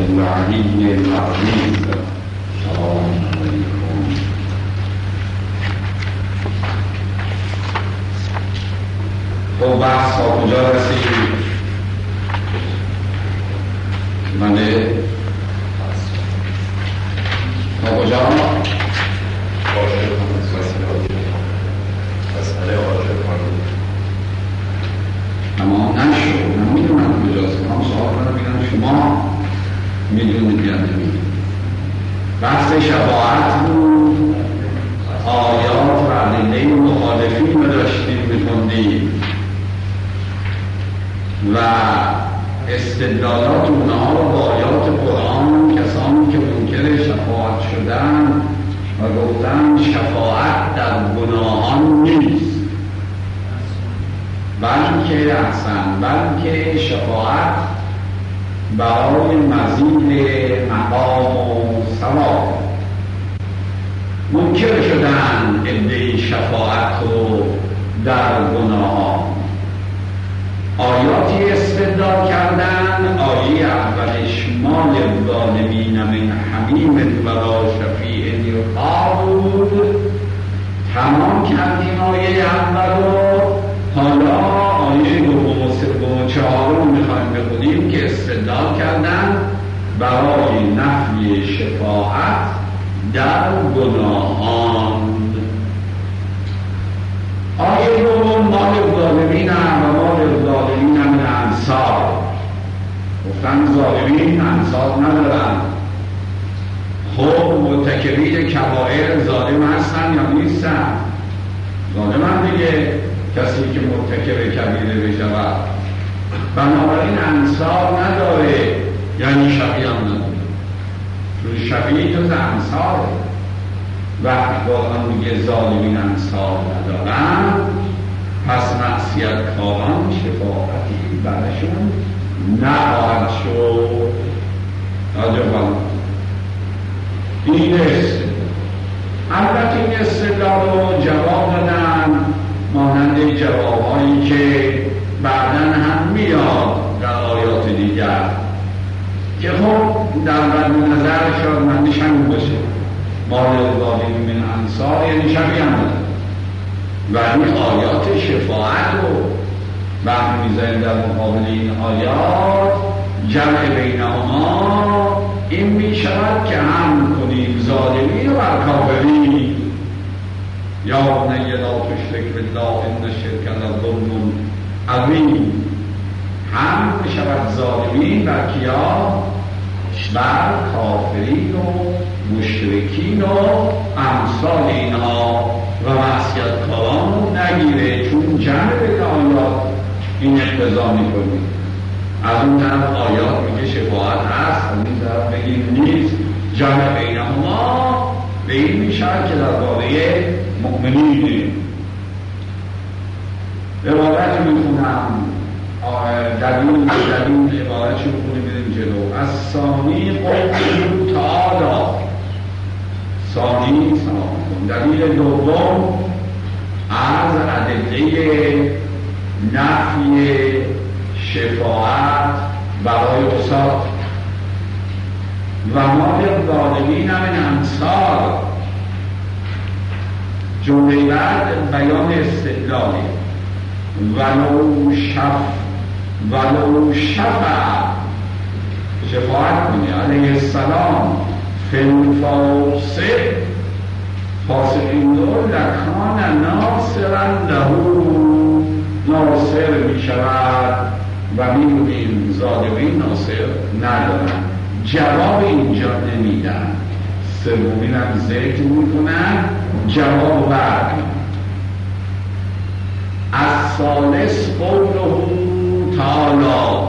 العلی العظیم. سلام علیکم. خب بحث ها کجا رسید؟ بله تا کجا؟ مسئله عاشق خانم تمام نشد. من میدونم کجاست. من سوال کنم بگم شما میدونید یا نمیدونید. بحث شفاعت بود. آیات و علیه مخالفین رو داشتیم میخوندیم و استدلالات اونها رو با آیات قرآن کسانی که منکر شفاعت شدن و گفتن شفاعت در گناهان نیست، بلکه شفاعت برای مزید مقام و ثواب. منکر شدن عده شفاعت رو در گناهان. آیاتی استدلال کردن. آیه اولش مال الظالمین من حمیم ولا شفیع یطاع بود. تمام کردیم آیه اول رو. حالا آیه دوم و سوم و چهارم میخوایم بخونیم که استدلال کردن برای نفی شفاعت در گناهان. آیه دوم مال الظالمین و مال الظالمین من انصار. گفتن ظالمین انصار ندارن. خب مرتکبین کبائر ظالم هستن یا نیستن؟ ظالم هم دیگه کسی که مرتکب کبیره بشود. بنابراین انصار نداره، یعنی شفیع هم نداره. چون شفیع جز انصاره. وقتی قرآن میگه ظالمین انصار ندارن، پس معصیت کاران شفاعتی برشون نخواهد شد. راجبان این استدلال. البته این استدلال رو جواب دادن مانند جوابهایی که بعداً هم میاد در آیات دیگر که خب در مد نظر شادمندیش همین باشه. مال الظالمین من انصار یعنی شفیع هم داره و این آیات شفاعت رو وقتی میذاریم در مقابل این آیات جمع بینهما این میشود که هم کنیم ظالمین و کافرین. یا بنی لا تشرک بالله ان الشرک لظلم عظیم. هم میشود ظالمین بر کیا؟ بر کافرین و مشرکین و امثال اینها و معصیت کاران رو نگیره. چون جمع بین آیات این اقتضا میکنه. از اون طرف آیات میگه شفاعت هست، از این طرف بگیم نیست. جمع بینهما به این میشود که درباره مؤمنین. عبارت میخونم دلیل عبارت رو خونیم بریم جلو. از ثانی قوله تعالی. ثانی دلیل دوم از ادله نفی شفاعت برای عصات و مال الظالمین من انصار. جمله بعد بیان استدلالی. ولو شفع شفاعت کنی علیه السلام فی الفاسق فاسقین رو لکان ناصرا لهو. ناصر می شود و میبودیم ظالمین ناصر ندارن. جواب اینجا نمیدن. سومین هم ذکر میکنن جواب بعد. از ثالث قوله تعالی.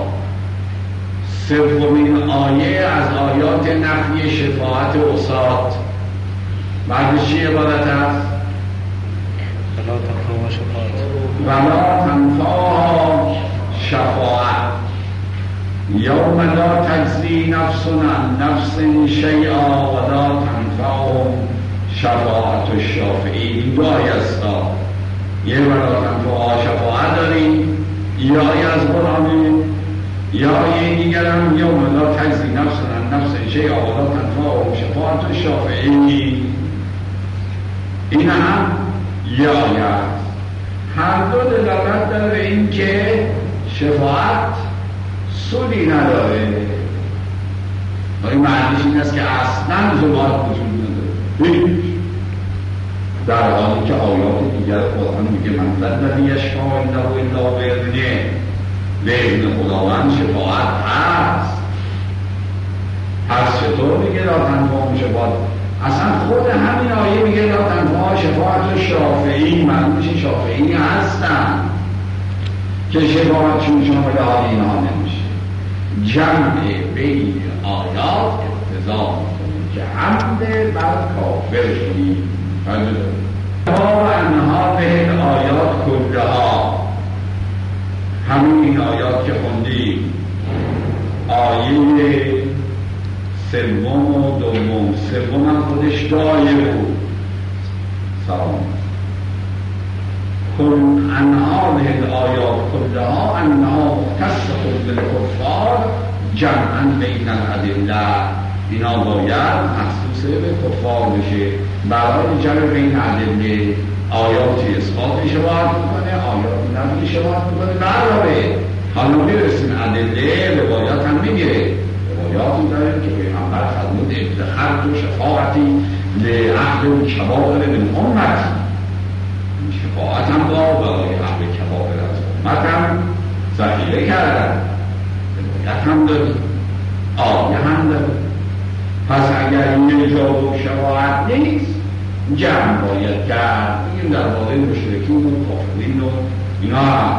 سومین آیه از آیات نفی شفاعت عصات. بعدش چی عبارت هست؟ ولا تنفعها شفاعت یوم لا تجزی نفس عن نفس شیئا ولا تنفعهم شفاعت الشافعین. دو آیه است. یه ولا تنفعها شفاعت داریم. یه آیه از قرآن یا یه دیگر هم یا ملا تجزی نفسن نفس شیء آلا تنفع و شفاعت شافعی، این هم یه آیت. هر دو دلالت داره این که شفاعت سودی نداره. این معنیش این است که اصلا شفاعت وجود نداره، در حالی که آیات دیگر قرآن میگه من ذی یشفع عنده الا باذنه، به اذن خداوند شفاعت هست. پس چطور میگه لا تنفع شفاعت؟ اصلا خود همین آیه میگه لا تنفع شفاعت شافعی، معنیش شافعی هستن که شفاعتشون شامل حال اینها نمیشه. جمع بین آیات اقتضا میکنه که حمد بر کافر شدیم و انها به آیات کلها، همین این آیات که خوندیم، آیه سوم و دوم، سوم هم خودش دایه بود، سلام کل انها به آیات کلها انها مختص بالکفار جمعا بین الادله، اینا باید مخصوص به کفار بشه برای جمع بین ادله. آیاتی اثبات شباهت میکنه، آیاتی نفی شباهت میکنه، برای حالا میرسیم ادله. روایات هم میگیره، روایاتی داریم که پیغمبر فرمود افتخرت و شفاعتی لأهل کبائر من امتی، شفاعت هم برای اهل کبائر از امتم ذخیره کردن، روایت هم داریم، آیه هم داریم. پس اگر یه جا و شفاعت نیست جمع باید کرد. این در واقع مشرکین و کافرین و اینا هم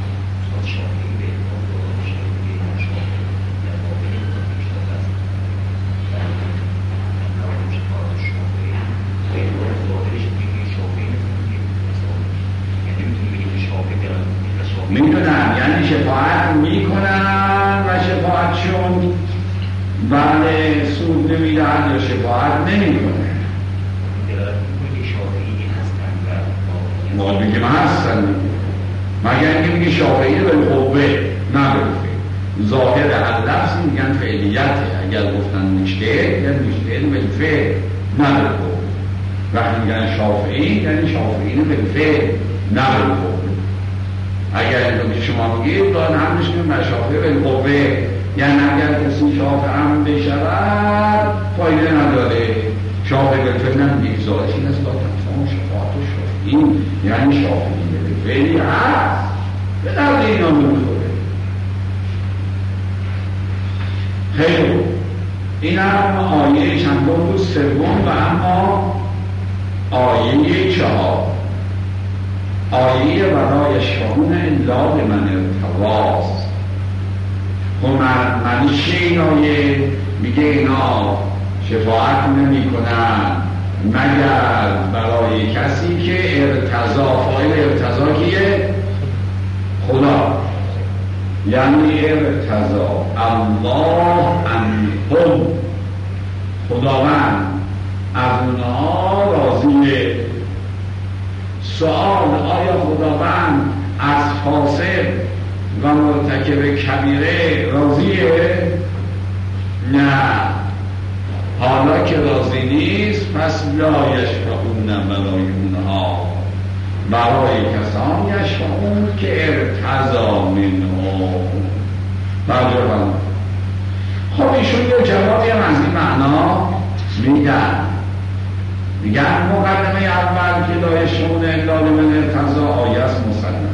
میدونن، یعنی شفاعت میکنن و شفاعتشون بله سود نمیدن یا شفاعت نمیکنه. ما بگیم هستن مگر اینکه میگه شافعی بالقوه نه بالفعل. ظاهر هر لفظ میگن فعلیته، اگر گفتن مجتهد یا مجتهد بالفعل نه بالقوه. وقتی میگن شافعی یعنی شافعی بالفعل نه بالقوه. اگر اینو که شما میگید دان هم میشونیم شافعی بالقوه، یعنی اگر کسی شافعی هم بشود فایده نداره. شافعی بالفعل نمیگه، ظاهرش این است دادن شفاعت و این یعنی شافعی بالفعلی هست، به درد اینا میخوره. خیلی این هم آیه چندم بود؟ سوم. و اما آیه 4 آیه ولا یشفعون الا بمن ارتضی. خب معنی چیه این آیه؟ میگه اینا شفاعت نمی کنن مگر برای کسی که ارتضا، فاعل ارتضا کیه؟ خدا. یعنی ارتضا الله عنهم، خداوند از اونها راضیه. سوال آیا خداوند از فاسق و مرتکب کبیره راضیه؟ نه. حالا که راضی نیست پس لا یشفعون برای اونها، برای کسان یشفعون که ارتضا منهم. برجوان خب ایشون یه جوابی هم از این معنا میگن مقدمه اول که لا یشفعون الا لمن ارتضی آیه است مسلم،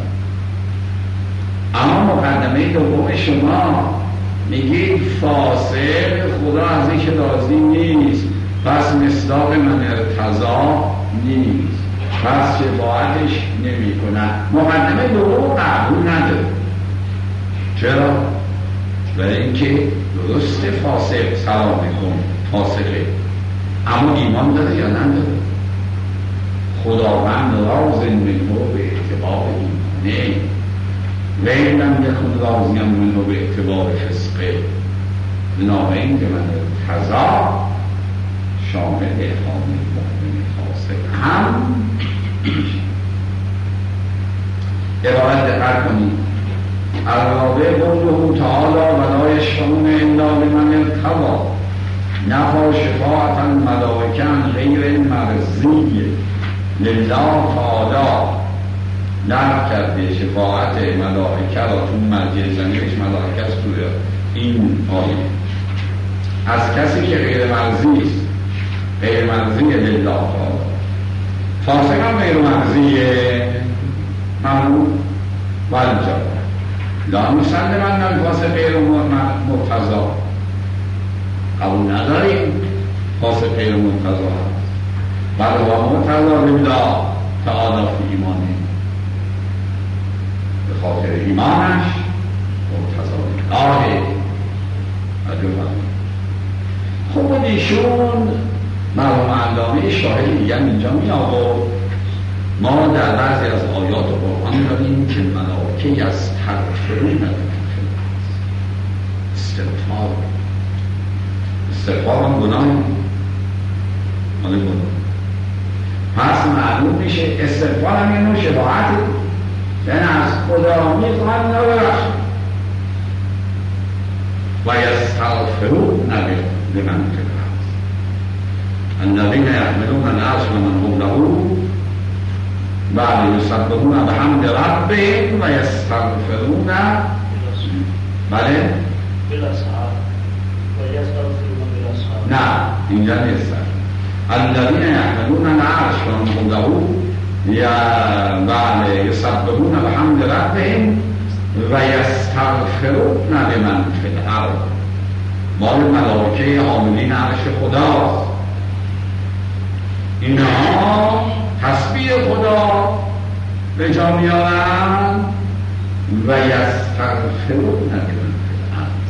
اما مقدمه دوم شما میگید فاسق خدا از این که راضی نیست پس مصداق من ارتضا نیست، پس شفاعتش نمی کنن. مقدمه دوم قبول نداره. چرا؟ برای اینکه درست فاسق سلام کن فاسقه، اما ایمان داره یا نداره؟ خداوند راض منه به اعتبار ایمانه و این هم یکون راضی منه به اعتبار فسقه. بنابراین که من ارتضا شامل احرام مؤمن فاسق هم عبارت دقت کنید. الرابع قوله تعالی ولا یشفعون الا لمن ارتضی نفی شفاعة الملائکه عن غیر مرضی لله تعالی نفی کرده شفاعت ملائکه را تو مرجع زمینش ملائکه است توی این آیه از کسی که غیر مرضی است، غیر مرضی لله تعالی. فاسق هم غیر مرضیه ممنوع والجا لا مسلمن الفاسق غیر مرتضی، قبول نداریم فاسق غیر مرتضی هست، بل هو مرتضی لله تعالی فی ایمانه، به خاطر ایمانش مرتضی لله. خب ایشون مرحوم علامه شاهد دیگر اینجا می آورد ما در بعضی از آیات قرآن داریم که ملائکه از تغفرون استغفار هم گناه مال گناه، پس معلوم میشه استغفار هم یه نوع شفاعت، یعنی از خدا میخواد نبرخش و یستغفرون لمن الذين يحملون العرش ومن حوله بعد يسبحون بحمد ربهم ويستغفرون بله بالاسحار ويستغفرون بالاسحار. نه اینجا نیستن. الذين يحملون العرش ومن حوله بعد يسبحون بحمد ربهم ويستغفرون لمن في الارض. مال ملائکه حاملین عرش خداست، اینها تسبیح خدا به جا میارن و یستغفرون لمن فی الارض.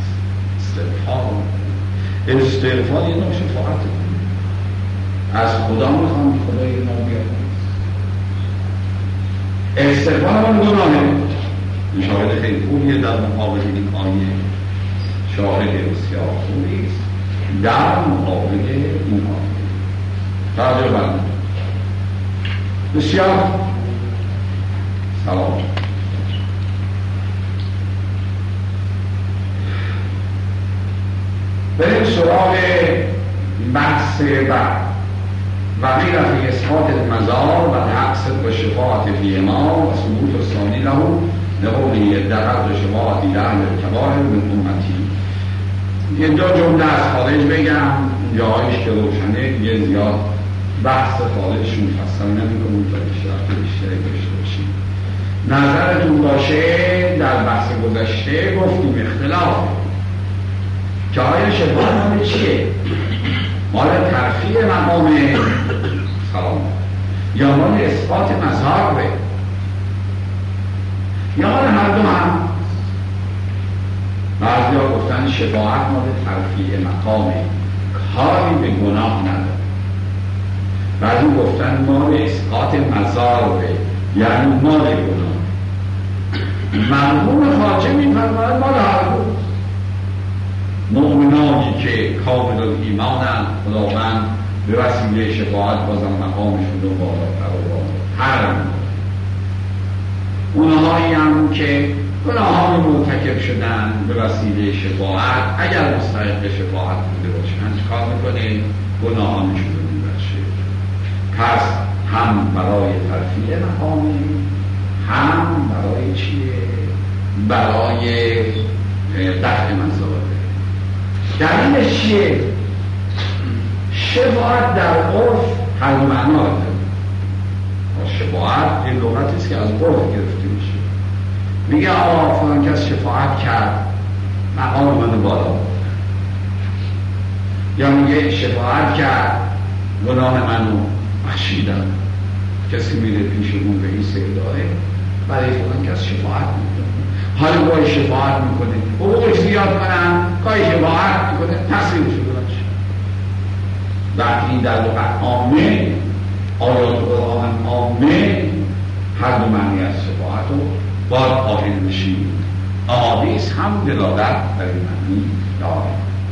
استغفار یه نوع شفاعت از خدا میخوام خدای ما بیاد. استغفار هم گناهه، شاهد خیلی خوبیه در مقابل این آیه، شاهد بسیار خوبی است در مقابل این آیه. توجه بند بسیار سلام. بریم سراغ بحث بعد و غیر فی اثبات المزار و تحقص و شفاعت فی ما و ثبوت الثانی له لقوله دخلت شفاعتی لأهل الکبائر من امتی. یه دو جمله از خارج بگم جایش که روشنه، یه زیاد بحث خارجش مفصل نمی‌کنم تا بیشتری داشته باشیم. نظرتون باشه در بحث گذشته گفتیم اختلافه که آیا شفاعت مال چیه؟ مال ترفیع مقام سلام یا مال اثبات مظهر یا مال هر دو هم؟ بعضی ها گفتن شفاعت مال ترفیع مقامه، کاری به گناه نداره. بعضی گفتن مال اسقاط مزاره، یعنی مال گناه. مرحوم خواجه می‌فرماید مال هر دو. مؤمنانی که کامل ایمانند خداوند به وسیله شفاعت بازم مقامشون رو بالاتر و بالاتر. اونهایی هم که گناهان مرتکب شدن به وسیله شفاعت اگر مستحق شفاعت بوده باشن چکار میکنه؟ گناهانشون رو میبخشه. پس هم برای ترفیع مقامی، هم برای چیه؟ برای دفع مزاره. دلیلش چیه؟ شفاعت در عرف هر معنا داره. شفاعت یه لغتی است که از عرف گرفته میشه. میگه آقا فلان کس شفاعت کرد مقام منو بالا، یا میگه شفاعت کرد گناه منو بخشیدن. کسی میره پیش اون به این سیداره برای فلان کس شفاعت میکنه، حالا گاهی شفاعت میکنه حقوقش زیاد کنن، گاهی شفاعت میکنه تصریف شده باشه. وقتی در لغت عامه آیات قرآن عامه هر دو معنی از شفاعت رو باید قائل بشیم. احادیث هم دلالت بر این معنی داره.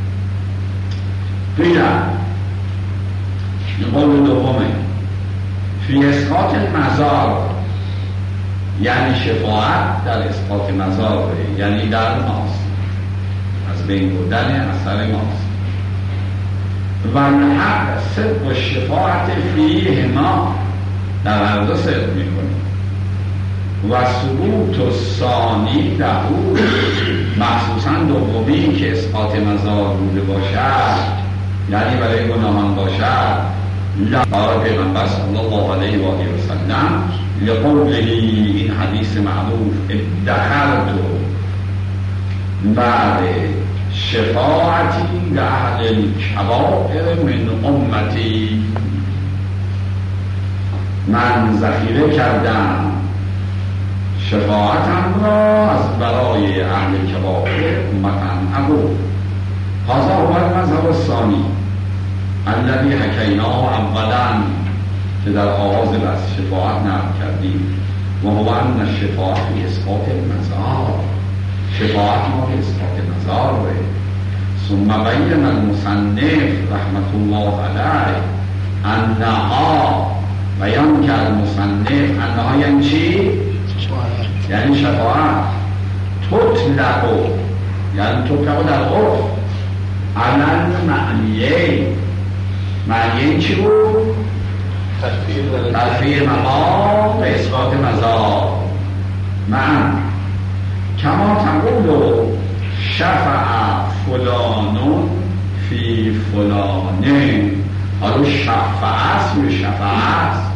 قیل قول دومه فی اسقاط المزار یعنی شفاعت در اثبات مزار، یعنی در ماست، از بین بردن اثر ماست. و الحق صدق و شفاعت فیه ما در هر دو صدق میکنه. و ثبوت و ثانی دهو مخصوصا دومی که اثبات مزار بوده باشد، یعنی برای گناهان باشد، لقال پیغمبر صلی الله علیه و آله و سلم لقوله، این حدیث معروف، ادخرت بعد شفاعتی لأهل الکبائر من امتی، من ذخیره کردم شفاعتم را از برای اهل کبائر امتم ابو. هذا هو المذهب الثانی الذي حکیناه اولا، که در آغاز بحث شفاعت نقل کردیم، و هو ان الشفاعت فی اثبات المزار، شفاعت ما فی اثبات مزار. ثم بین المصنف رحمت الله علیه انها، بیان کرد مصنف انها یعنی چی؟ یعنی شفاعت تطلق، یعنی تطلق در عرف علن معنیه. معنیه چی بود؟ ترفیع مقام به اثبات مزار. من کما تقول شفع فلانون فی فلانه، حالا شفع است یا شفع است؟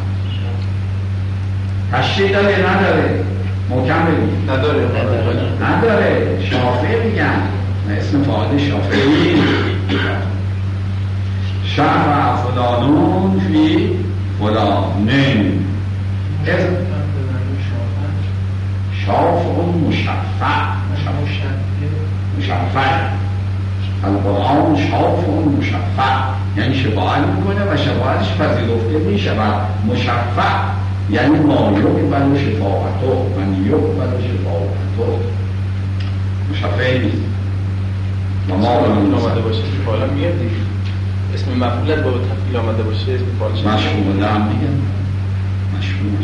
تشریح داره نداره؟ محکم بگید. نداره. شافعی میگن، اسم فاعل شافعی. شفع فلانون فی فلانه، شافع مشفع، مشفع القرآن شافع مشفع، یعنی شفاعت میکنه و شفاعتش پذیرفته میشود. مشفع یعنی ما یقبل شفاعته، من یقبل شفاعته. مشفع نیست. و ما آمده باشه که فعلا میاد دیگه، اسم مفعولت با تفعیل آمده باشه اسم فعال مشهور هم میگن، مشهور.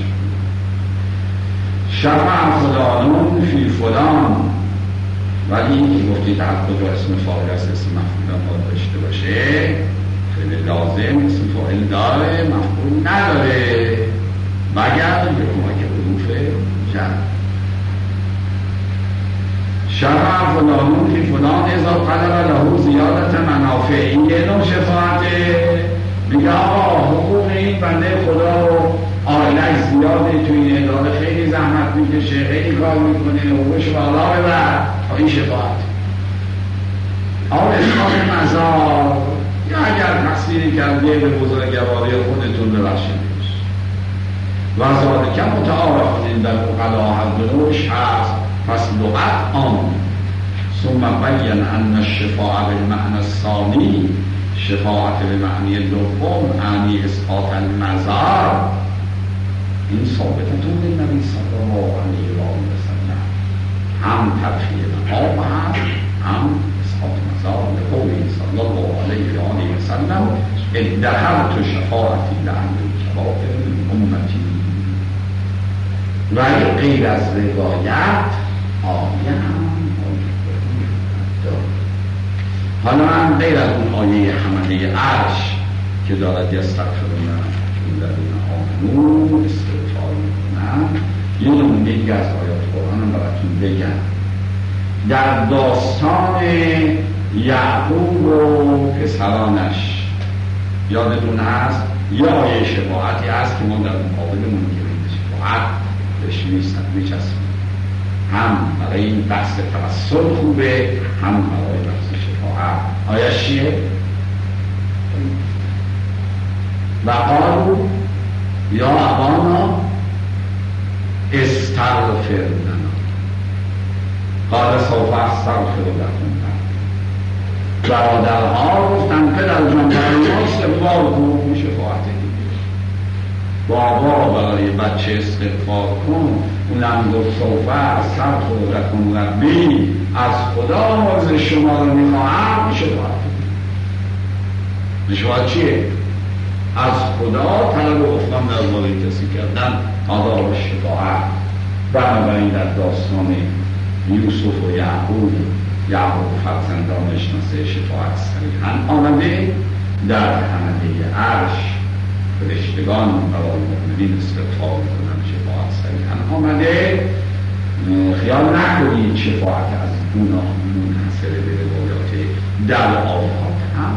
شفع فلانون فی فلان، ولی این که گفتید در کجا اسم فاعل است، اسم مفعول هم داشته باشه، خیلی لازم اسم فاعل داره، مفعول نداره، مگر به کمک حروف جر. شفع فلانون فی فلان اذا طلب له زیادت منافع، این یه نوع شفاعته. میگه آقا حقوق این بنده خدا رو آیلش زیاده، تو این اداره خیلی زحمت میکشه، خیلی کار میکنه، حقوقش بالا ببر، این شفاعت. آقا اثبات مزار، یا اگر تقصیری کرده به بزرگواری خودتون ببخشیدش. و ذالک متعارف در فقها هر دروش هست، پس لغت آن. ثم بین ان الشفاعه بالمعنى الثانی، شفاعت به معنی دوم، معنی اثبات المزار، این ثابتتون به نبی صلی الله علیه و آله و سلم، هم ترفیع مقام هست، هم اثبات مزار. به قوله صلی الله علیه و آله و سلم ادخرت شفاعتی لأهل الکبائر من امتی. ولی غیر از روایت آیه هم حالا من غیر از اون آیه حمله عرش که دارد یستغفرون الذین آمنوا استغفار میکنن، یه نمونه دیگه از آیات قرآن هم براتون بگم. در داستان یعقوب و پسرانش یادتون هست یه آیه شفاعتی هست که ما در مقابل منکرین شفاعت بهش میچسبیم، هم برای این بحث توسل خوبه، هم برای بحث شفاعت. آیه چیه؟ و قالوا یا ابانا استغفر لنا قال سوف استغفر لكم. برادرها گفتن پدر جان برای ما استغفار کن. این شفاعت دیگه. بابا برای بچه استغفار کن، اونم گفت سوف استغفر لكم ربی، از خدا عذر شما رو میخواهم. شفاعت چیه؟ از خدا طلب و گفتم در باره کسی کردن آداب شفاعت. بنابراین در داستان یوسف و یعقوب فرزندان شناسه شفاعت صریحاً آمده. در حمله عرش فرشتگان برای مؤمنین استغفار می‌کنند، شفاعت صریحاً آمده. خیال نکنید شفاعت از گناه منحصر به روایات در آفات هم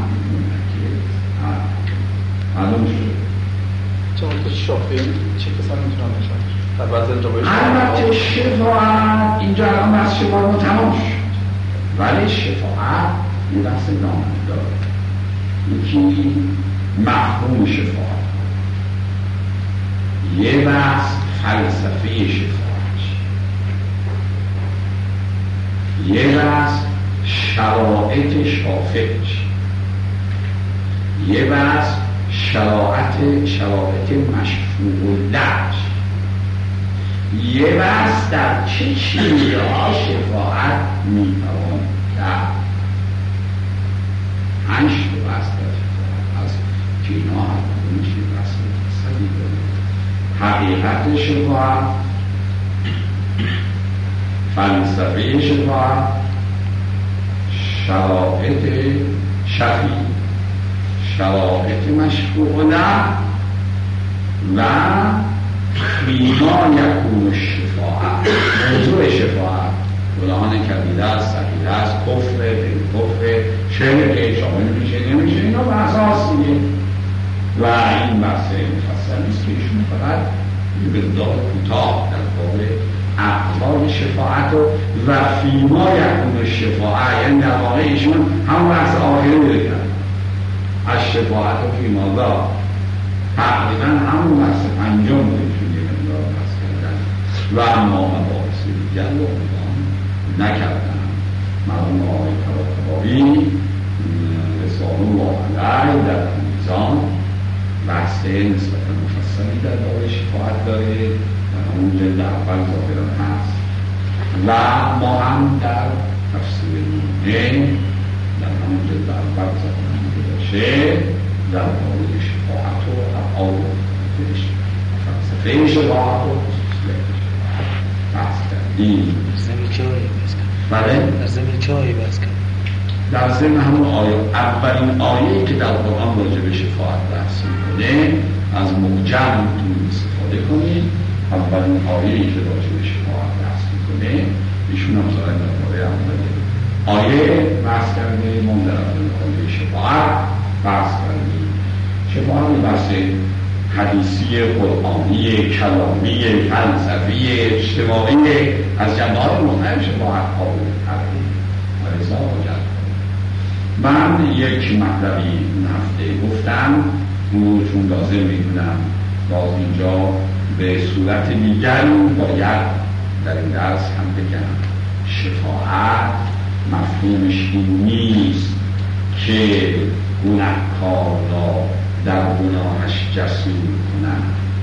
معلوم شده. چون شافعی چه کسانی میتونن باشن؟ در بعضی جاهای البته شفاعت اینجا الان از شفاعت ما تمام شد، ولی شفاعت یه بحث نامه داره. یکی مفهوم شفاعت، یه بحث فلسفه شفاعت، یه بحث شرایط شافعش، یه بحث شرایط مشروع لج، یه بحث در چه چیزها شفاعت میتوان کرد. 5 بحث در شفاعت از که اینا هم میشه بحث مفصلی داره. حقیقت شفاعت، فلسفه شفاعت، شرایط شفیع، شرایط مشروع لج و فیما یکون الشفاعت. موضوع شفاعت گناهان کبیره است، صغیره است، کفر، کفر، شرک شامل میشه نمیشه، اینا بحث هاستیه و این بحث مفصل نیست که ایشون فقط به مقدار کوتاه در باب اقوال شفاعت و فیما یکون الشفاعت، یعنی در واقع ایشون هم بحث آخری بگن از شفاعت و فیما دا تقریبا همون بحث پنجم بهشون یه مقدار بحث کردن و اما مباحث دیگر رو نکردن. مرحوم آقای طباطبایی رساله و علی در میزان بحث نسبتا مفصلی در باب شفاعت داره و همون جلد اول ظاهرا هست و ما هم در تفسیر نونه در همون جلد اول ظاهرا باشه در باب شفاعت و افعال فلسفه شفاعت و بحث کردیم. در زمین چه آیه بحث کرد؟ در زمین همون آیه، اولین آیه‌ای که در قرآن راجع به شفاعت بحث می‌کنه از معجم میتونید استفاده کنید. اولین آیه‌ای که راجع به شفاعت بحث می‌کنه ایشون هم ظاهراً در آیه بحث کرده. ما در آیه شفاعت بحث کردیم. شفاعت بحث حدیثی، قرآنی، کلامی، فلسفی، اجتماعی، از جنبه‌های مختلف شفاعت قابل تغییر و رضا و جلب. من یک مطلبی این هفته گفتم، چون لازم میدونم باز اینجا به صورت دیگری باید در این درس هم بگم. شفاعت مفهومش این نیست که گناهکار را در گناهش جسور کنند،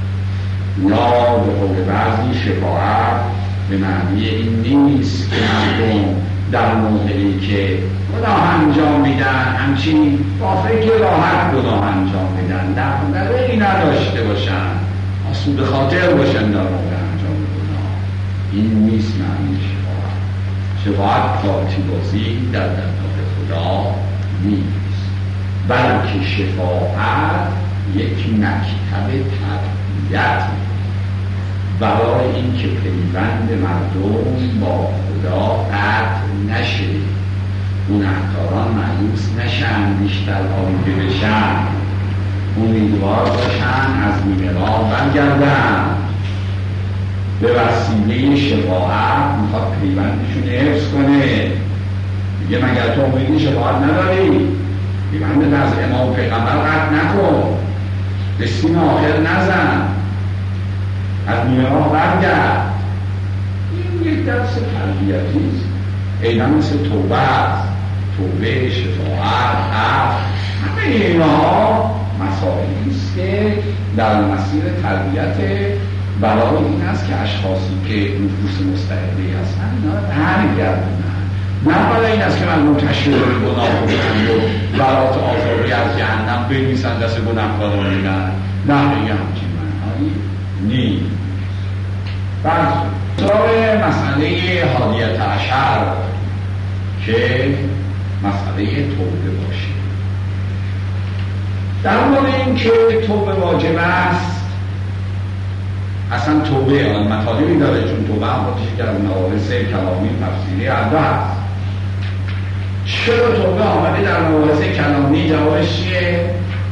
یا به قول بعضی شفاعت به معنی این نیست که مردم در موقعی که گناه انجام میدن همچین با فکر راحت گناه انجام میدن، در نظری نداشته باشن، آسوده خاطر باشن در موقع انجام گناه. این نیست معنی شفاعت. شفاعت ذاتی بازی در درگاه خدا نیست، بلکه شفاعت یک مکتب تربیت برای اینکه پیوند مردم با خدا قطع نشه، گناهکاران مایوس نشن، بیشتر آلوده بشن، امیدوار باشن از نیمه راه برگردن. به وسیله شفاعت میخواد پیوندشون حفظ کنه. میگه مگر تو امیدی شفاعت نداری؟ پیوند از امام پیغمبر قطع نکن، به سیم آخر نزن، از نیمه راه برگرد. این یک درس تربیتیست، اینا مثل توبه است. توبه، شفاعت، عفو، همه اینها مسائلی است که در مسیر تربیت برای این است که اشخاصی که نفوس مستعدی هستن اینا رو برگردونن، نه برای این است که من منتشر گناه کنند و برات آزادی از جهنم بنویسن دست گناهکاران میدن. نه، این همچین معنایی نیست. سراغ مسئله حادیت عشر که مسئله توبه باشه. در مورد این که توبه واجب است، اصلا توبه آن مطالبی داره، چون توبه هم باتیش که از مباحث کلامی تفسیری عده هست. چرا توبه آمده در مباحث کلامی؟ جوابش چیه؟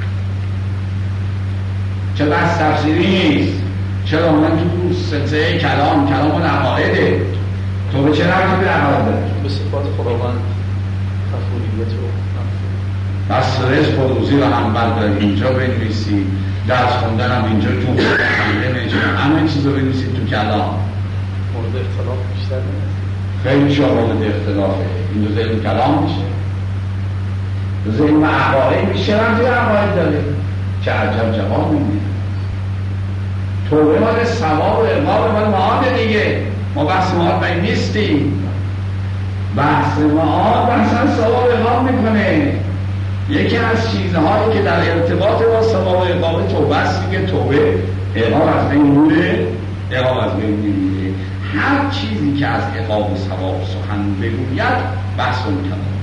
چه بحث تفسیری نیست. چرا آمدن تو سلسله کلام و عقایده؟ توبه چه ربطی به عقاید داره؟ به صفات خداوند تفوریت رو بس رزق و روزی رو هم بردارید اینجا بنویسید، درس خوندن هم اینجا جمعه خنده نجمه همه چیز رو بنویسید تو کلام. مورد اختلاف بیشتر نیست، خیلی جا مورد اختلافه. این دو ذهن کلام میشه، دو ذهن و عقاید میشه، هم توی عقاید داره. چه عجب جواب میدید. توبه مال ثواب و عقاب مال معاد دیگه. ما بحث معاد باید نیستیم. بحث معاد بحثا ثواب و عقاب میکنه. یکی از چیزهایی که در ارتباط با ثواب و عقاب توبه است که توبه عقاب از بین میره، عقاب از بین نمیره. هر چیزی که از عقاب و ثواب سخن بگوید بحث کلامی.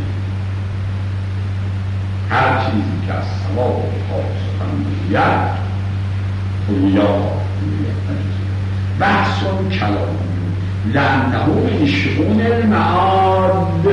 هر چیزی که از ثواب و عقاب سخن بگوید بحث کلامی لأنه من شؤون المعاد.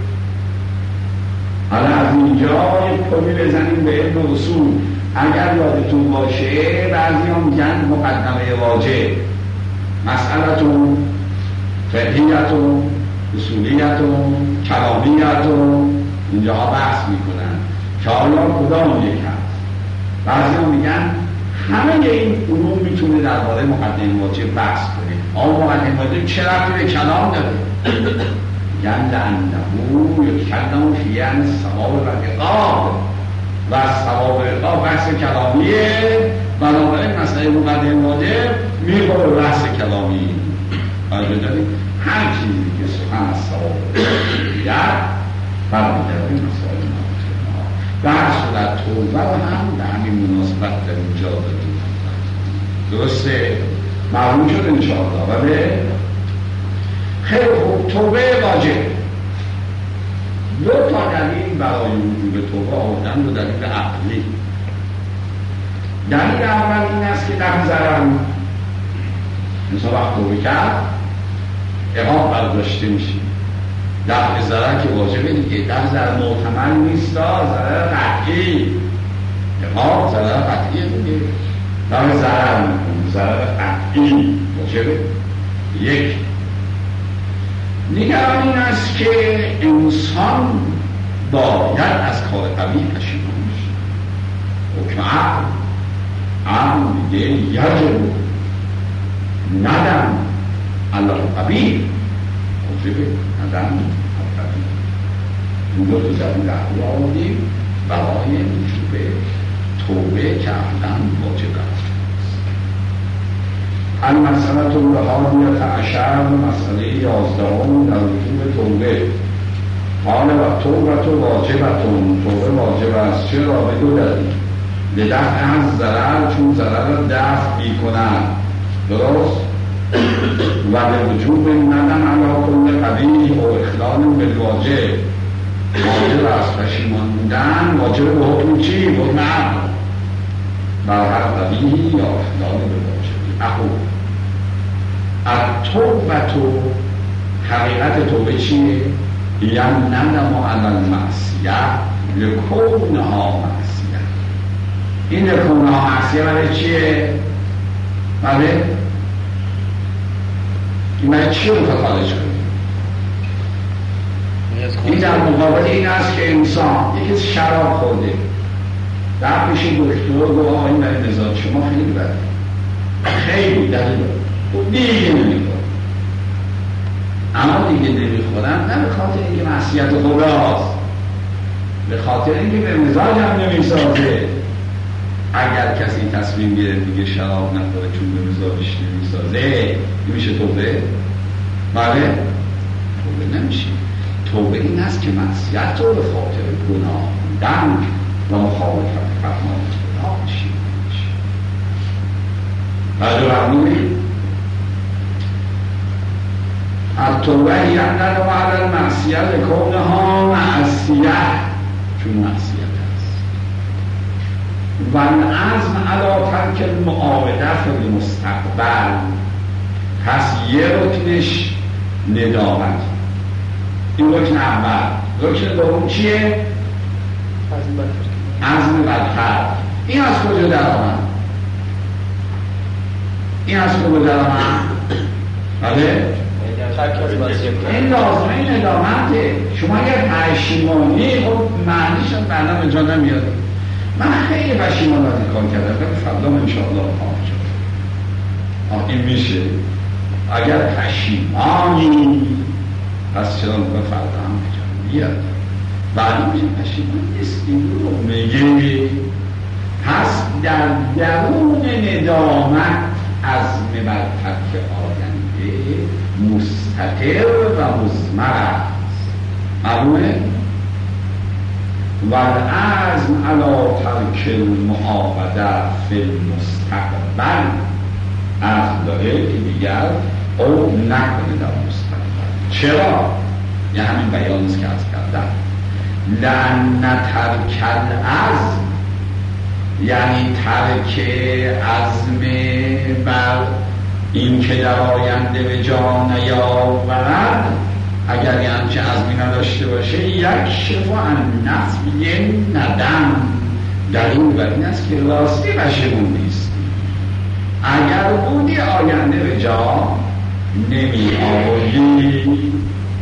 حالا از اینجا یک کلی بزنیم به علم اصول. اگر یادتون باشه بعضی ها میگن مقدمه واجب، مسئلتون، فقهیتون، اصولیتون، کلامیتون، اینجاها بحث میکنن که آیا کدام یک هست. بعضی ها میگن همه این علوم میتونه درباره مقدمه واجب بحث کنه. آن مقدمه واجب چه ربطی به کلام داره؟ میگن لأنه یتکلم فیه عن الثواب و العقاب و ثواب و عقاب بحث کلامیه، بنابراین مسئله مقدمه واجب میخوره بحث کلامی. هر چیزی که سخن از ثواب و عقاب بگوید برمیگرده مسائل ما. در صورت توبه هم به همین مناسبت در اینجا داریم. درسته؟ معلوم شد انشاءالله. بله؟ خیلی خوب. توبه واجب. دو تا دلیل برای وجوب توبه آوردن، دو دلیل عقلی. دلیل اول این است که دفع ضرر، مثلا وقت توبه کرد عقاب برداشته میشه. دفع ضرر که واجبه دیگه. دفع ضرر محتمل نیست، ضرر قطعی. عقاب ضرر قطعیه دیگه. دفع ضرر میکنه، ضرر قطعی واجبه. یک. نگران این است که انسان باید از کار قبیح پشیمان بشه. حکم عقل میگه یجب ندم الله قبیح، واجبه ندم قبیح. این دو تا دلیل عقلی آوردیم برای وجوب توبه که عقلا واجب است. المسئله الحادیة عشر، مسئله 11 در وجوب توبه. حال و توبه واجبتون، توبه واجب است. چرا؟ به دو دلیل. به دفع از ضرر، چون ضرر را دفع می‌کند. درست؟ و به وجوب ندم علی کل قبیح و اخلال بالواجب. واجب است پشیمان بودن، واجب به حکم چی؟ حکم عقل بر هر قبیح یا اخلال بالواجب. اخو التوبه، حقیقت توبه چیه؟ یعنی ندم علی المعصیه لکونها معصیه. این لکونها معصیه برای چیه؟ بله؟ این برای چیه رو خارج کنیم؟ این در مقابل این است که انسان یکی شراب خورده، در پیش دکتر گوه این برای نزاد شما خیلی بده، خیلی دلیل و دیگه نمیخورد. اما دیگه نمیخورن نه به خاطر اینکه معصیت خوبه هاست، به خاطر اینکه به مزاج هم نمیسازه. اگر کسی تصمیم گیره دیگه شراب نخوره چون به مزاجش نمیسازه، نمیشه توبه؟ بله؟ توبه نمیشه. توبه این است که معصیت رو به خاطر گناه بودن و مخالفت فرمان خدا میشه. التوبه هی ان ندم علی المعصیه لکونها معصیه، چون معصیت است. و العزم علی ترک المعاوده فی المستقبل، پس یه رکنش ندامت. این رکن اول. رکن دوم چیه؟ عزم برتر. این از کجا در آمد؟ این از کجا در آمد؟ بله؟ این لازمه ندامته. شما اگر پشیمانی، خب معنیش هم بردم اینجا نمیاد. من خیلی پشیمان از این کار کردم، ولی فردا انشاءالله خواهم شد. این میشه. اگر پشیمانی، پس چرا میگه فردا هم بیاد. بعد میشه پشیمان نیست، این رو میگه. پس در درون ندامت عزم بر ترک آینده مستقر و مضمر است. معلومه؟ و العزم علی ترک المعاوده فی المستقبل، عزم داره که دیگر او نکنه در مستقبل. چرا؟ یه همین بیان است که از کردم. لأن ترک العزم یعنی ترک عزم بر این که در آینده به جا نیاورد، اگر یه همچه عزمی نداشته باشه، یک شفا نفی ندم دلیل بر این است که راستی پشیمون نیست. اگر بودی آینده به جا نمی آوردی.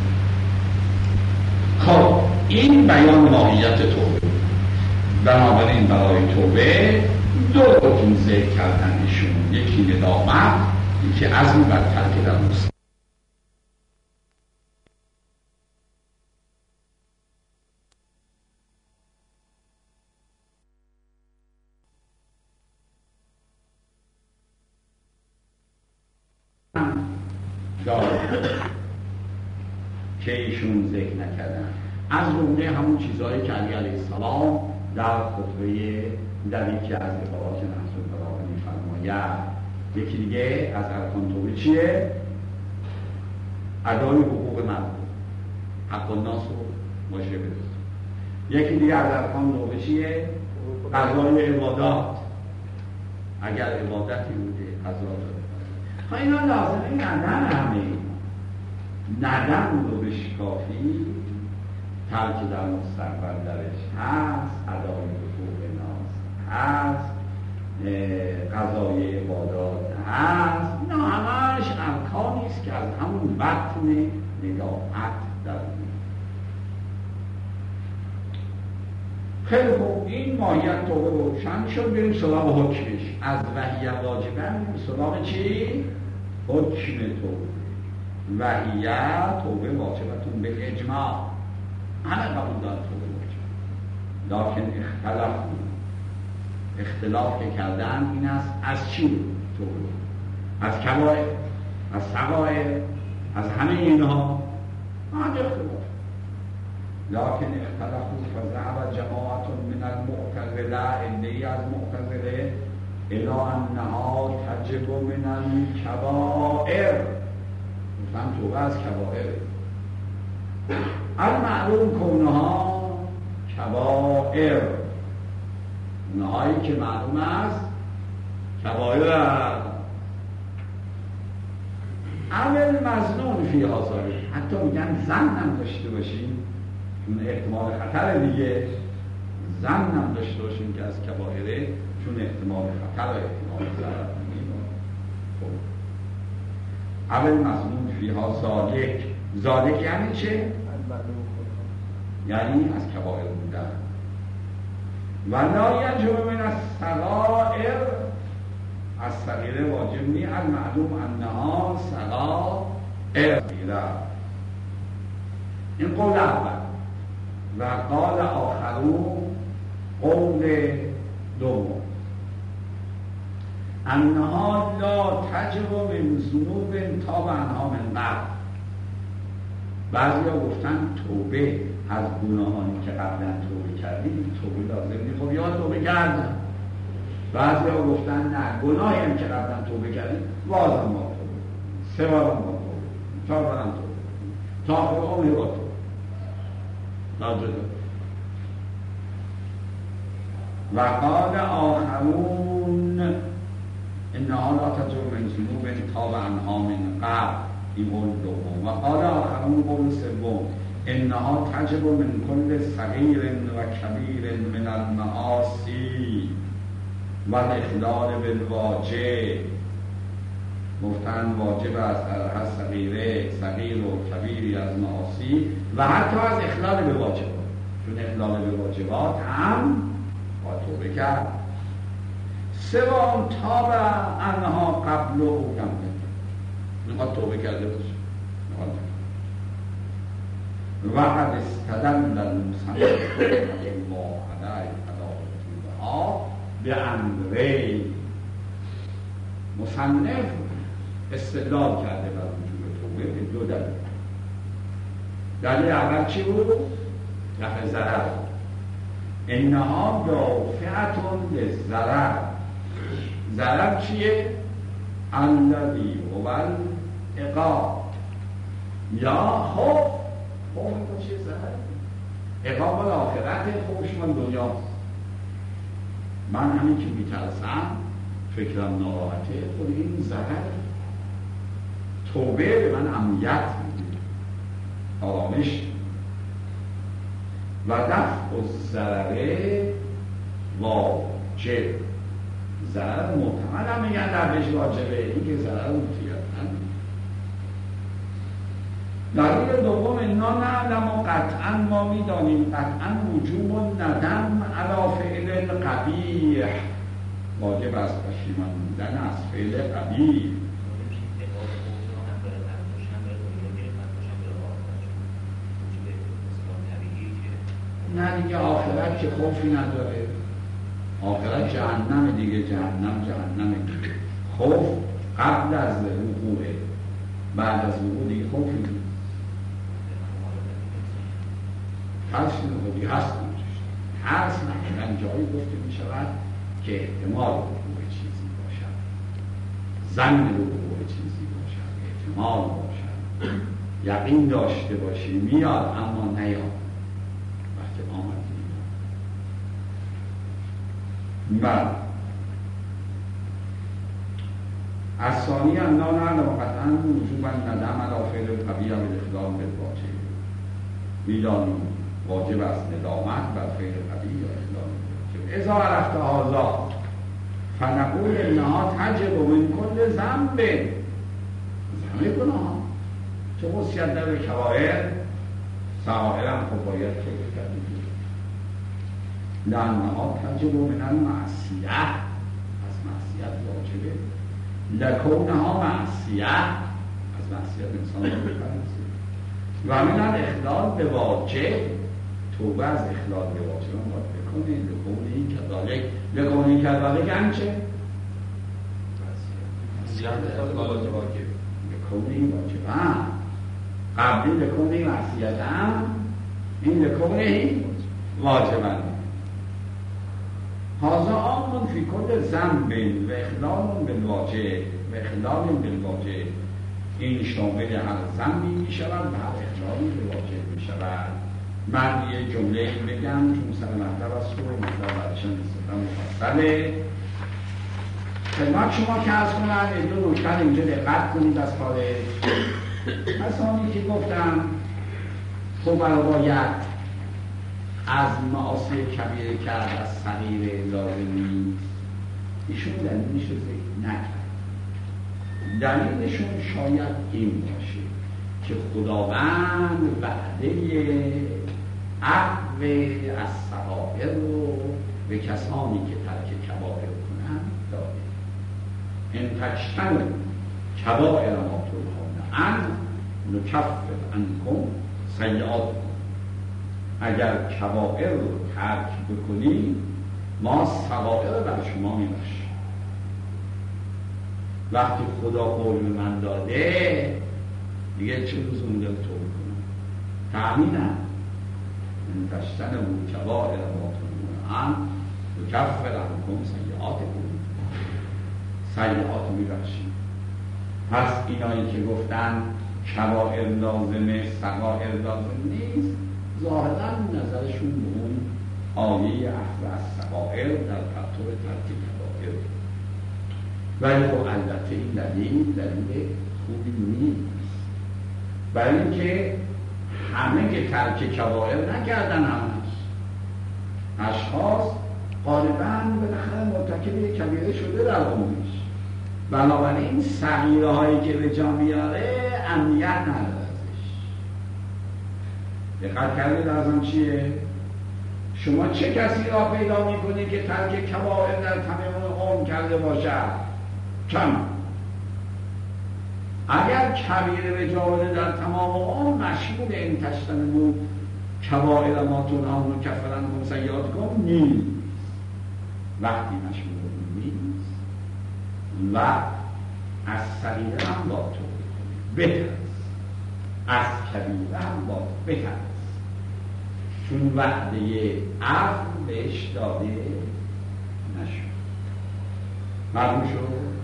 خب این بیان ماهیت توبه. بنابراین برای توبه دو رکن ذکر کردنشون، یکی ندامت، یکی عزم بر ترک در مستقبل. که ایشون ذکر نکردن از جمله همون چیزهایی که علی علیه السلام در خطبه در یکی از عبارات نحس البلاغه می‌فرماید. یکی دیگه از ارکان توبه چیه؟ ادای حقوق مردم، حق الناس رو ماشه بدست. یکی دیگه از ارکان توبه چیه؟ قضای عبادات. اگر عبادتی بوده قضا داره. اینا لازمه ندن همه ندم رو بشکافی، ترک در مستقبل درش هست، ادای حقوق ناس هست، قضای عبادات هست. اینا همش ارکانیست که از همون بطن ندامت در میاد. خیلی خوب، این ماهیت توبه روشن شد. بریم سراغ حکمش. از وحی واجبه بریم سراغ چی؟ حکم توبه. وحی توبه واجبتون به اجماع، همه قبول دارن توبه واجب. لکن اختلاف که کردن این است از چی توبه؟ از کبائر، از صغائر، از همه اینها آنجا اختلاف. لکن اختلافو فذهب جماعت من المعتزله، عده‌ای از معتزله الی انها تجب من الکبائر، مثلا توبه از کبائر. المعلوم کونها کبائر، اونهایی که معلوم است کبائر است. اول مظنون فی آثاره، حتی میگن زن هم داشته باشیم، چون احتمال خطر دیگه، زن هم داشته باشیم که از کبائره، چون احتمال خطر و احتمال ضرر میمونه. اول مظنون فیها ذالک. ذالک یعنی چه؟ یعنی از کبائر بودن. ولا یجب من الصغائر، از صغیره واجب نی. المعلوم انها صغائر. این قول اول. و قال آخرون، قول دوم، انها لا تجب من ذنوب تاب عنها من قبل. بعضی ها گفتن توبه از گناهانی که قبلا توبه کردیم توبه لازم نیست. خب یا توبه کردن. بعضی ها گفتن نه، گناهی هم که قبلا توبه کردیم بازم با توبه، سه بارم با توبه، چهار بارم توبه. تا آخر عمر با تو لا جدا. و قال آخرون انها لا تجر من ذنوب تاب عنها من قبل، این قول دوم. و قال آخرون قول سوم انها تجر من کل صغیر و کبیر من المعاصی و الاخلال بالواجب. گفتن واجب است در هر صغیر و کبیری از معاصی و حتی از اخلال به واجبات، چون اخلال به واجبات هم با توبه کرد. سوام تاب عنها قبل و اوکم نقاط توبه کرده باشه. و قد استدل المصنف رحمه الله علیه ها به امری. مصنف استدلال کرده بر وجوب توبه به دو دلیل. دلیل اول چی بود؟ رفع ضرر. انها دافعتون للضرر. ضرر چیه؟ الذی هو العقاب. یا خوف چیه ضرر؟ عقاب آخرت، خوفش من دنیاست. من همین که میترسم فکرم ناراحته، خود این ضرر. توبه به من امنیت میده، آرامش. و دفع الضرر واجب. ضرر محتمل هم میگن در بهش واجبه، این که ضرر مطیعتن. دلیل دوم انا نعلم قطعا، ما میدانیم قطعا وجوب و ندم علی فعل قبیح. واجب است پشیمان بودن از فعل قبیح. نه دیگه آخرت که خوفی نداره. آخرت جهنم دیگه، جهنم دیگه. خوف قبل از وقوعه، بعد از وقوع دیگه خوفی نداره. ترس دیگه هست نمیشه. ترس نمیدن جایی گفته می شود که احتمال وقوع چیزی باشد، ظن وقوع چیزی باشد، احتمال باشد، یقین داشته باشی میاد اما نیاد. وقتی آمد میاد. از ثانی انا نعلم قطعا وجوبا ندم علی فعل قبیح بالاخلال بالواجب. میدانیم واجب است ندامت بر فعل قبیح یا اخلال بالواجب. اذا عرفت هذا فنقول انها تجب من کل ذنب. همه گناه چه وصیت در کبائر، صغائر هم خب باید توبه کردیم. لانها تجب من المعصیه، از معصیت واجبه. لکونها معصیه، از معصیت انسان رو بپرهیزه. و من الاخلال به واجب، توبه از اخلال به واجب هم باید بکنه. لکونی کذالک انچه؟ لکونی واجب هم قبلی لکونی معصیت هم، این لکونی واجب هم. هذا عام فی کل ذنب و اخلال بالواجب و اخلال بالواجب. این شامل هر ذنبی می شود و هر اخلالی بالواجب می شود. من یه جمله بگم چون سر مطلب است و مطلب برشان استفاده مفصله. خدمت شما که از کنن دو نکته اینجا دقت کنید از خارج. مثلا که گفتم تو باید از معاصی کبیره کرد، از صغیر لازم نیست. ایشون دلیلش رو ذکر نکرد. دلیلشون شاید این باشه که خداوند وعده عفو از صغائر رو به کسانی که ترک کبائر کنن داده. ان تجتنبوا کبائر ما تنهون عنه نکفر عنکم سیئاتکم. اگر کبائر رو ترک بکنی ما صغائر رو بر شما میبخشیم. وقتی خدا قول به من داده دیگه چه روز اون دل توبه کنم؟ تأمینم این داشتن بود کبائر ما تنهون عنه نکفر عنکم سیئاتکم، سیئات میبخشیم. پس اینایی که گفتن کبائر لازمه صغائر لازم نیست، ظاهرا نظرشون به اون آیه عفو از صغائر در پرتو ترک کبائر. ولی خب البته این دلیل خوبی نیست، برای اینکه همه که ترک کبائر نکردن، همش اشخاص غالباً بالاخره مرتکب یک کبیره شده در عمرش، بنابراین صغیره هایی که به جا میاره امنیت نداره ازش. دقت کردید ازم چیه؟ شما چه کسی را پیدا میکنی که ترک کبائر در تمام عمر کرده باشد؟ کم. اگر کبیره به جا بره در تمام عمر، مشمول این تجتنبوا کبائر ما تنهون کفرن سیئاتکم نیست. وقتی مشمول نیست و از صغیره هم با توبه کنید، بهتر از کبیره هم با بهتر، چون وعده عفو بهش داده نشد. معلوم شد؟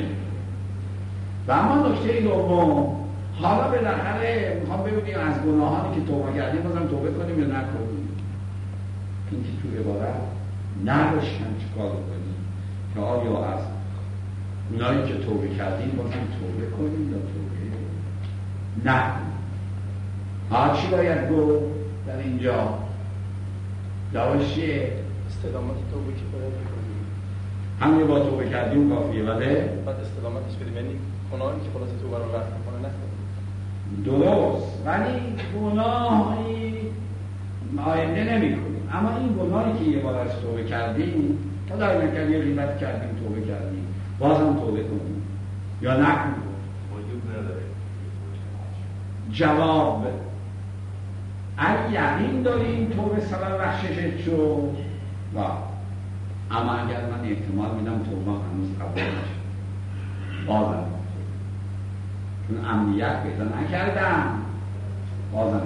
و اما نکته دوم، حالا بالاخره میخوام ببینیم از گناهانی که توبه کردیم بازم توبه کنیم یا نکنیم. این که تو عبارت نداشتن چیکار کنیم که آیا از اونایی که توبه کردیم بازم توبه کنیم یا توبه نکنیم. چی باید گفت در اینجا؟ جوابش چیه؟ استقامت توبه که باید بکنیم، همین با توبه کردیم کافیه. ولی بعد استقامتش بدیم، یعنی گناهی که خلاص توبه رو رفع میکنه نکنیم. درست، ولی گناهی آینده نمی کنیم. اما این گناهی که یه بار از توبه کردیم، خدای نکرد یه غیبت کردیم توبه کردیم، بازم توبه کنیم یا نکنیم؟ وجود نداره. جواب اگه یقین داریم توبه سبب بخششت شد، اما اگر من احتمال میدم توبه هنوز قبول نشد، بازم چون امنیت پیدا نکردم، بازم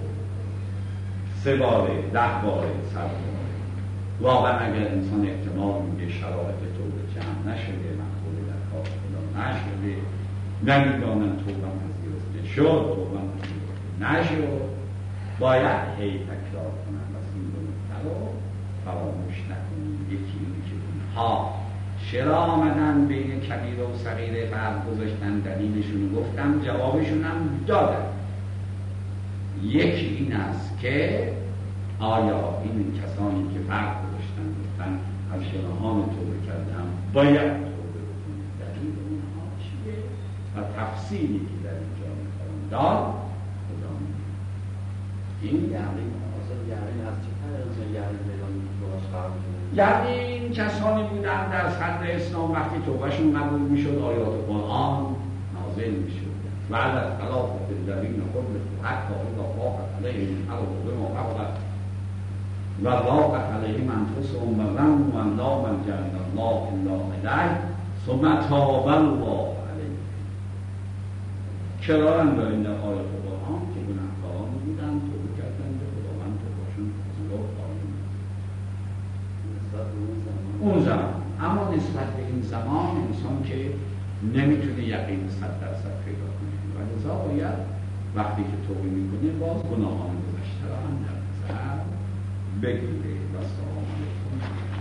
3 باره 10 باره 100 باره. واقعا اگر انسان احتمال میده شرایط توبه جمع نشده، مقبول در کار خدا نشده، نمیدانم توبه پذیرفته شد، توبه پذیرفته نشد، باید هی تکرار کنم و این دو نکته رو فراموش نکنیم. یکی که اونها چرا آمدن بین کبیره و صغیره فرق گذاشتن، دلیلشون گفتم، جوابشون هم دادم. یکی این است که آیا این کسانی که فرق گذاشتن گفتن از گناهان توبه کردم باید توبه بکنیم، دلیل اونها چیه و تفصیلی که در اینجا میخوام داد کدام این یعنی از چه طریق یعنی میدان باش قرار کنید؟ یعنی این کسانی بودن در صدر اسلام وقتی توبهشون قبول میشد آیات قرآن نازل میشد و از خلاف الذین خود حتی اذا ضاقت علیهم الارض بما رحبت و ضاقت علیهم انفسهم و ظنوا ان لا ملجأ من الله الا الیه ثم تاب الله علیهم. کرارن داریم در آیات قرآن که گناهکاران بودن توبه کردن به خداوند، توبهشون پذیرفت اون زمان. اما نسبت به این زمان انسان که نمیتونه یقین 100% پیدا کنه و لذا باید وقتی که توبه میکنه باز گناهان گذشته را هم در نظر بگیره. و سلام علیکم.